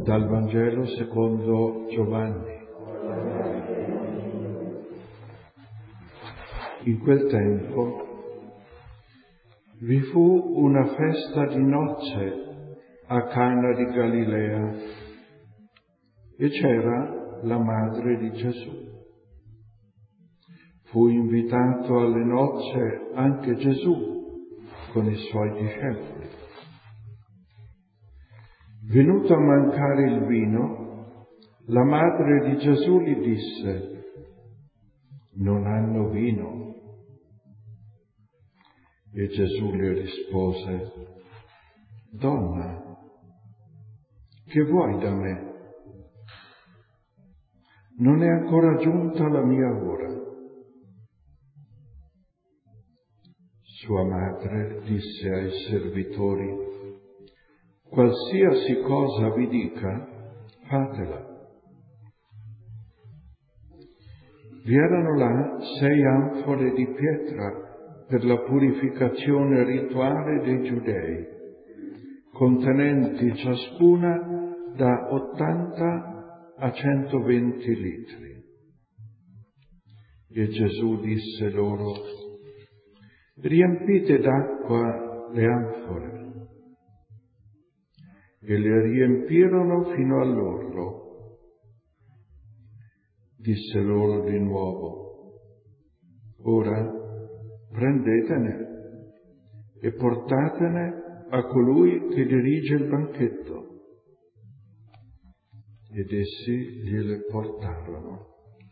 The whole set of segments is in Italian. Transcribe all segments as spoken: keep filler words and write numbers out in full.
Dal Vangelo secondo Giovanni. In quel tempo vi fu una festa di nozze a Cana di Galilea e c'era la madre di Gesù. Fu invitato alle nozze anche Gesù con i suoi discepoli. Venuto a mancare il vino, la madre di Gesù gli disse: non hanno vino. E Gesù le rispose: donna, che vuoi da me? Non è ancora giunta la mia ora. Sua madre disse ai servitori: qualsiasi cosa vi dica, fatela. Vi erano là sei anfore di pietra per la purificazione rituale dei giudei, contenenti ciascuna da ottanta a centoventi litri. E Gesù disse loro: riempite d'acqua le anfore. E le riempirono fino all'orlo. Disse loro di nuovo: ora prendetene e portatene a colui che dirige il banchetto. Ed essi gliele portarono.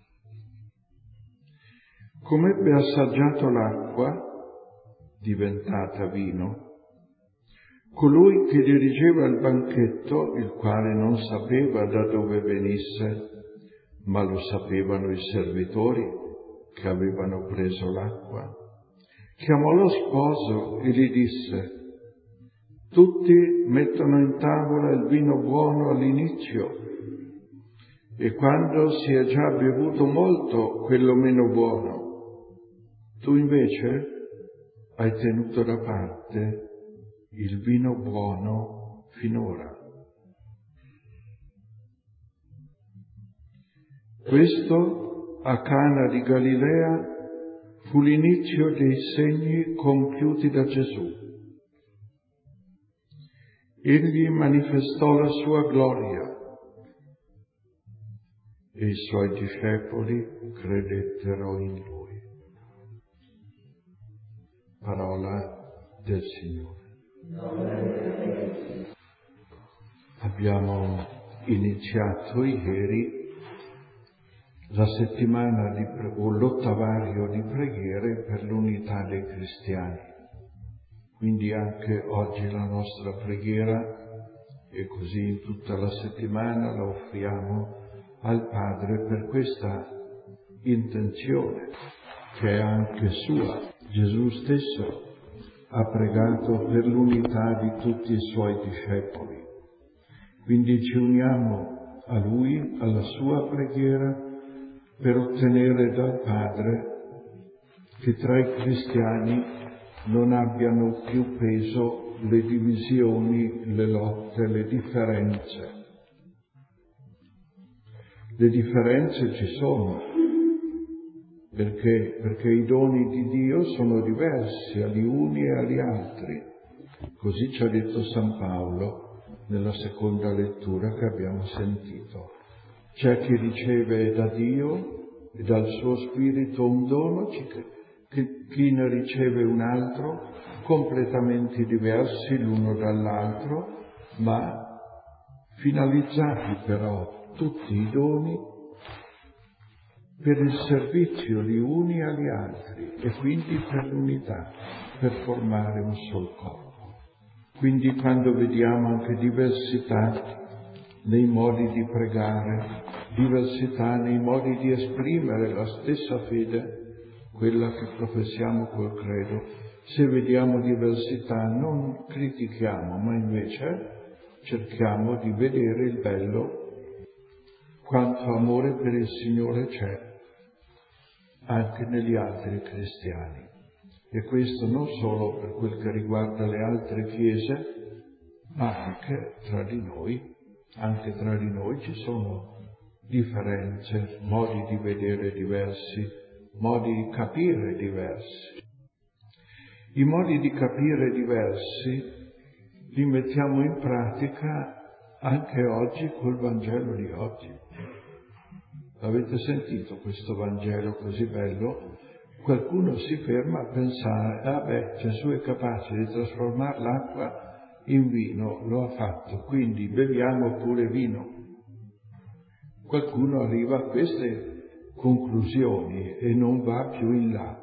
Come ebbe assaggiato l'acqua, diventata vino, colui che dirigeva il banchetto, il quale non sapeva da dove venisse, ma lo sapevano i servitori che avevano preso l'acqua, chiamò lo sposo e gli disse: tutti mettono in tavola il vino buono all'inizio, e quando si è già bevuto molto, quello meno buono. Tu invece hai tenuto da parte il vino buono finora. Questo a Cana di Galilea fu l'inizio dei segni compiuti da Gesù. Egli manifestò la sua gloria e i suoi discepoli credettero in lui. Parola del Signore. Abbiamo iniziato ieri la settimana di pre- o l'ottavario di preghiere per l'unità dei cristiani. Quindi anche oggi la nostra preghiera, e così in tutta la settimana, la offriamo al Padre per questa intenzione, che è anche sua. Gesù stesso ha pregato per l'unità di tutti i suoi discepoli. Quindi ci uniamo a Lui, alla sua preghiera, per ottenere dal Padre che tra i cristiani non abbiano più peso le divisioni, le lotte, le differenze. Le differenze ci sono, perché? Perché i doni di Dio sono diversi agli uni e agli altri. Così ci ha detto San Paolo nella seconda lettura che abbiamo sentito. C'è chi riceve da Dio e dal suo Spirito un dono, chi ne riceve un altro, completamente diversi l'uno dall'altro, ma finalizzati però tutti i doni per il servizio gli uni agli altri e quindi per l'unità, per formare un sol corpo. Quindi quando vediamo anche diversità nei modi di pregare, diversità nei modi di esprimere la stessa fede, quella che professiamo col credo, se vediamo diversità non critichiamo, ma invece cerchiamo di vedere il bello, quanto amore per il Signore c'è anche negli altri cristiani. E questo non solo per quel che riguarda le altre chiese, ma anche tra di noi Anche tra di noi ci sono differenze, modi di vedere diversi, modi di capire diversi. I modi di capire diversi li mettiamo in pratica anche oggi col Vangelo di oggi. Avete sentito questo Vangelo così bello? Qualcuno si ferma a pensare, ah beh, Gesù è capace di trasformare l'acqua in vino, lo ha fatto, quindi beviamo pure vino. Qualcuno arriva a queste conclusioni e non va più in là.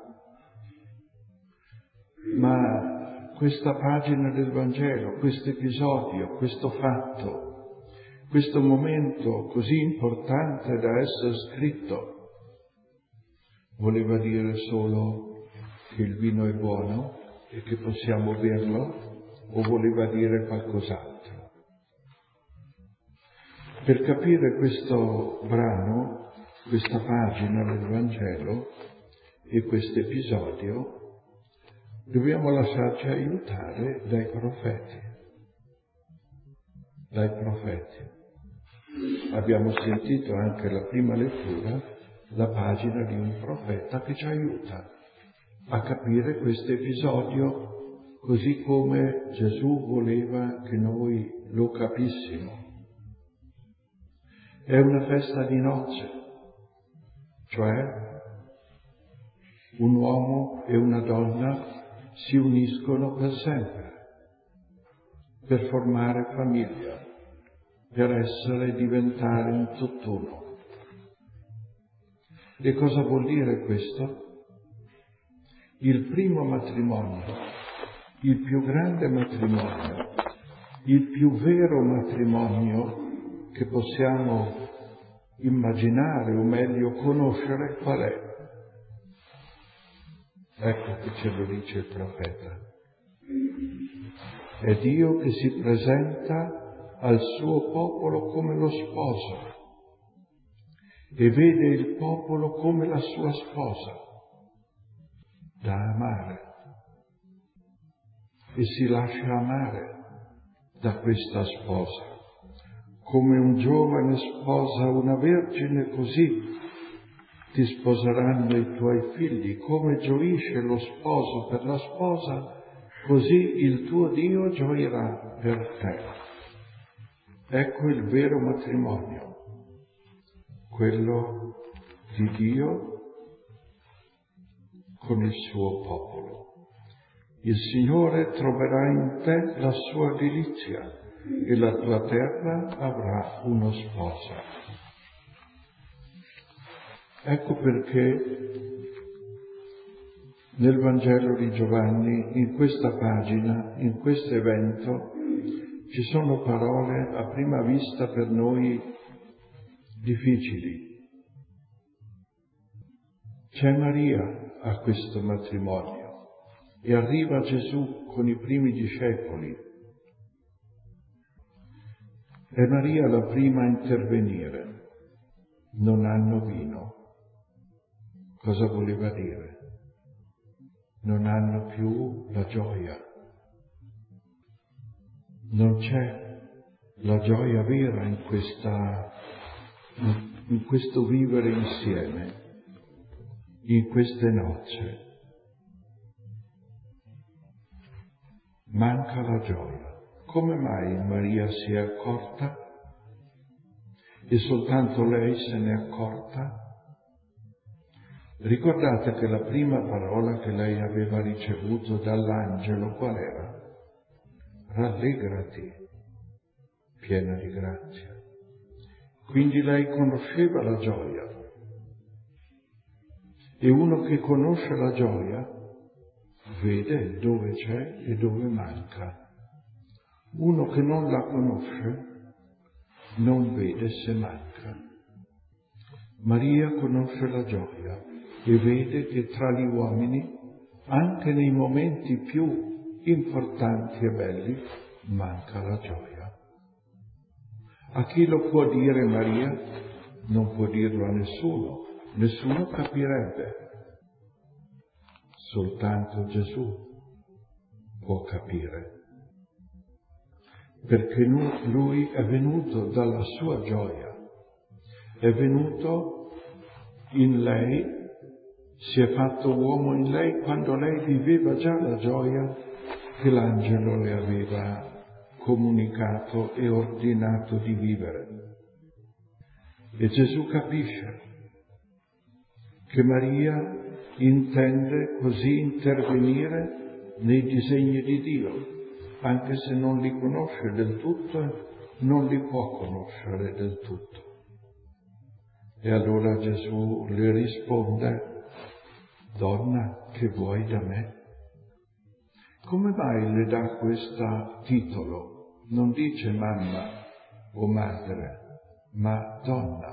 Ma questa pagina del Vangelo, questo episodio, questo fatto, questo momento così importante da essere scritto, voleva dire solo che il vino è buono e che possiamo berlo, o voleva dire qualcos'altro? Per capire questo brano, questa pagina del Vangelo e questo episodio, dobbiamo lasciarci aiutare dai profeti. Dai profeti. Abbiamo sentito anche la prima lettura, la pagina di un profeta che ci aiuta a capire questo episodio così come Gesù voleva che noi lo capissimo. È una festa di nozze, cioè un uomo e una donna si uniscono per sempre, per formare famiglia, per essere, diventare un tutt'uno. E cosa vuol dire questo? Il primo matrimonio, il più grande matrimonio, il più vero matrimonio che possiamo immaginare, o meglio conoscere, qual è? Ecco che ce lo dice il profeta. È Dio che si presenta al suo popolo come lo sposo e vede il popolo come la sua sposa da amare e si lascia amare da questa sposa. Come un giovane sposa una vergine, così ti sposeranno i tuoi figli. Come gioisce lo sposo per la sposa, così il tuo Dio gioirà per te. Ecco il vero matrimonio, quello di Dio con il suo popolo. Il Signore troverà in te la sua delizia e la tua terra avrà uno sposo. Ecco perché nel Vangelo di Giovanni, in questa pagina, in questo evento, ci sono parole a prima vista per noi difficili. C'è Maria a questo matrimonio e arriva Gesù con i primi discepoli. È Maria la prima a intervenire. Non hanno vino. Cosa voleva dire? Non hanno più la gioia. Non c'è la gioia vera in questa, in questo vivere insieme, in queste nozze. Manca la gioia. Come mai Maria si è accorta? E soltanto lei se n'è accorta? Ricordate che la prima parola che lei aveva ricevuto dall'angelo qual era? Rallegrati, piena di grazia. Quindi lei conosceva la gioia. E uno che conosce la gioia vede dove c'è e dove manca. Uno che non la conosce non vede se manca. Maria conosce la gioia e vede che tra gli uomini, anche nei momenti più importanti e belli, manca la gioia. A chi lo può dire Maria? Non può dirlo a nessuno, nessuno capirebbe. Soltanto Gesù può capire. perché lui è venuto dalla sua gioia, è venuto in lei, si è fatto uomo in lei quando lei viveva già la gioia che l'angelo le aveva comunicato e ordinato di vivere. E Gesù capisce che Maria intende così intervenire nei disegni di Dio, anche se non li conosce del tutto e non li può conoscere del tutto. E allora Gesù le risponde: donna, che vuoi da me? Come mai le dà questo titolo? Non dice mamma o madre, ma donna.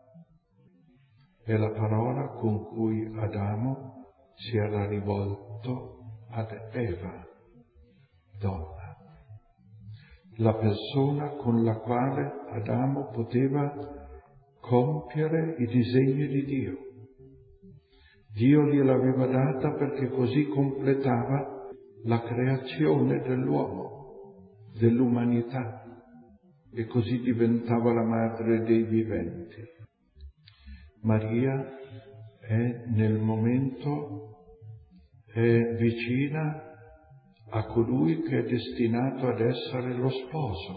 È la parola con cui Adamo si era rivolto ad Eva, donna. La persona con la quale Adamo poteva compiere i disegni di Dio. Dio gliel'aveva data perché così completava la creazione dell'uomo, dell'umanità, e così diventava la madre dei viventi. Maria è nel momento, è vicina a colui che è destinato ad essere lo sposo,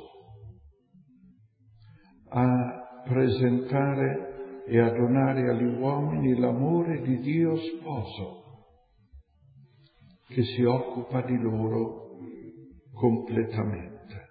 a presentare e a donare agli uomini l'amore di Dio sposo, che si occupa di loro completamente.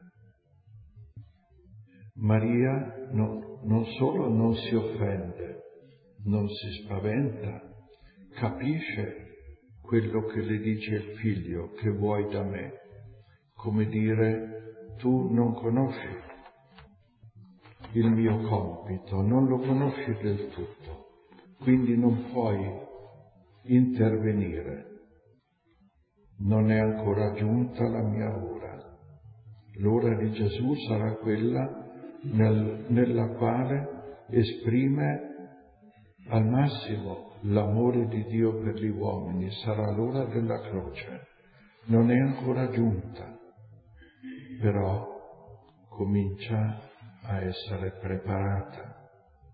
Maria no, non solo non si offende, non si spaventa, capisce quello che le dice il figlio: che vuoi da me? Come dire, tu non conosci il mio compito, non lo conosci del tutto, quindi non puoi intervenire. Non è ancora giunta la mia ora. L'ora di Gesù sarà quella nel, nella quale esprime al massimo l'amore di Dio per gli uomini, sarà l'ora della croce. Non è ancora giunta, però comincia a essere preparata.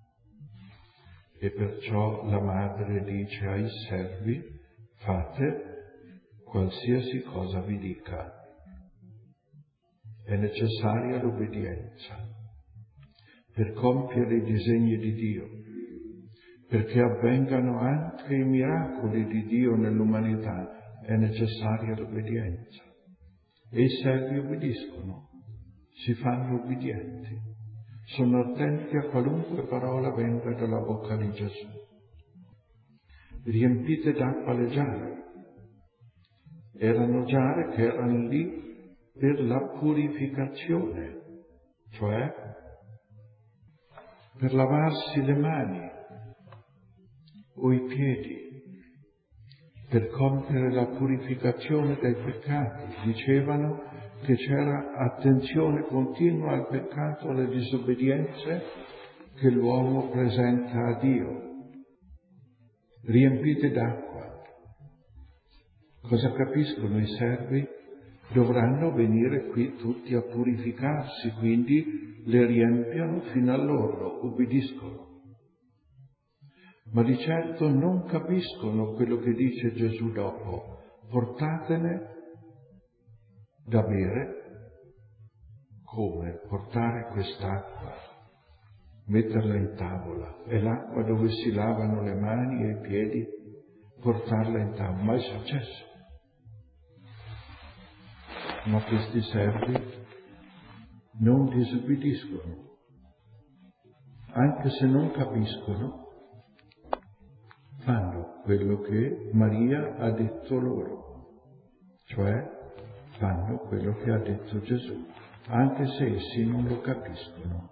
E perciò la madre dice ai servi: fate qualsiasi cosa vi dica. È necessaria l'obbedienza per compiere i disegni di Dio, perché avvengano anche i miracoli di Dio nell'umanità. È necessaria l'obbedienza. E i servi obbediscono, si fanno obbedienti, sono attenti a qualunque parola venga dalla bocca di Gesù. Riempite d'acqua le giare. Erano giare che erano lì per la purificazione, cioè per lavarsi le mani o i piedi, per compiere la purificazione dai peccati. Dicevano che c'era attenzione continua al peccato, alle disobbedienze che l'uomo presenta a Dio. Riempite d'acqua. Cosa capiscono i servi? Dovranno venire qui tutti a purificarsi, quindi le riempiono fino all'orlo, obbediscono. Ma di certo non capiscono quello che dice Gesù dopo: portatene da bere. Come? Portare quest'acqua, metterla in tavola. È l'acqua dove si lavano le mani e i piedi, portarla in tavola. Ma è successo. Ma questi servi non disobbediscono, anche se non capiscono, fanno quello che Maria ha detto loro, cioè fanno quello che ha detto Gesù, anche se essi non lo capiscono.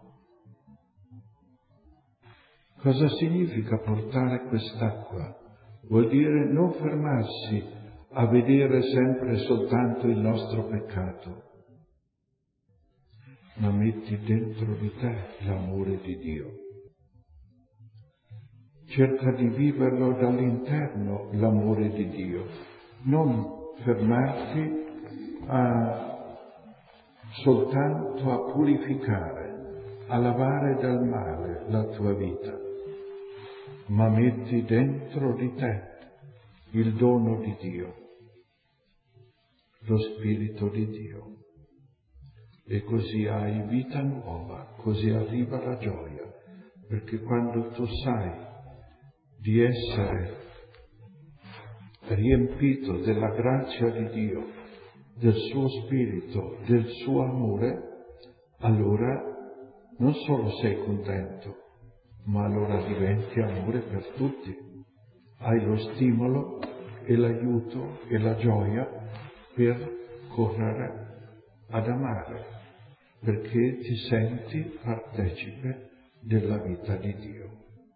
Cosa significa portare quest'acqua? Vuol dire non fermarsi a vedere sempre soltanto il nostro peccato, ma metti dentro di te l'amore di Dio. Cerca di viverlo dall'interno, l'amore di Dio, non fermarti a soltanto a purificare, a lavare dal male la tua vita, ma metti dentro di te il dono di Dio, lo Spirito di Dio. E così hai vita nuova, così arriva la gioia, perché quando tu sai di essere riempito della grazia di Dio, del suo Spirito, del suo amore, allora non solo sei contento, ma allora diventi amore per tutti. Hai lo stimolo e l'aiuto e la gioia per correre ad amare, perché ti senti partecipe della vita di Dio.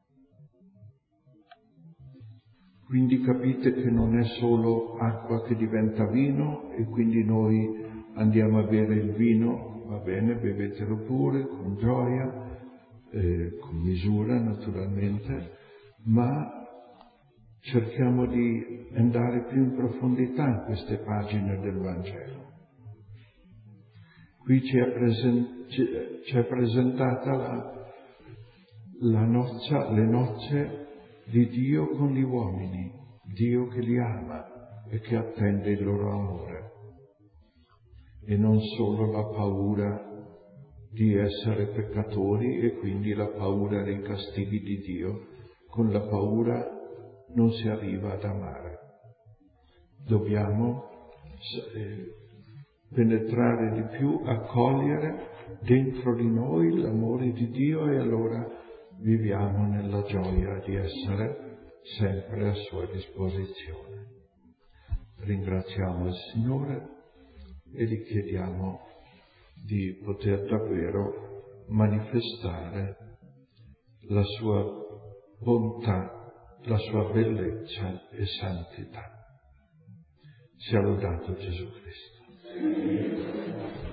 Quindi capite che non è solo acqua che diventa vino e quindi noi andiamo a bere il vino, va bene, bevetelo pure, con gioia, eh, con misura naturalmente, ma cerchiamo di andare più in profondità in queste pagine del Vangelo. Qui ci è, presen- ci, ci è presentata la, la nozza, le nozze di Dio con gli uomini, Dio che li ama e che attende il loro amore. E non solo la paura di essere peccatori e quindi la paura dei castighi di Dio. Con la paura non si arriva ad amare. Dobbiamo eh, penetrare di più, accogliere dentro di noi l'amore di Dio e allora viviamo nella gioia di essere sempre a sua disposizione. Ringraziamo il Signore e gli chiediamo di poter davvero manifestare la sua bontà, la sua bellezza e santità. Sia lodato Gesù Cristo.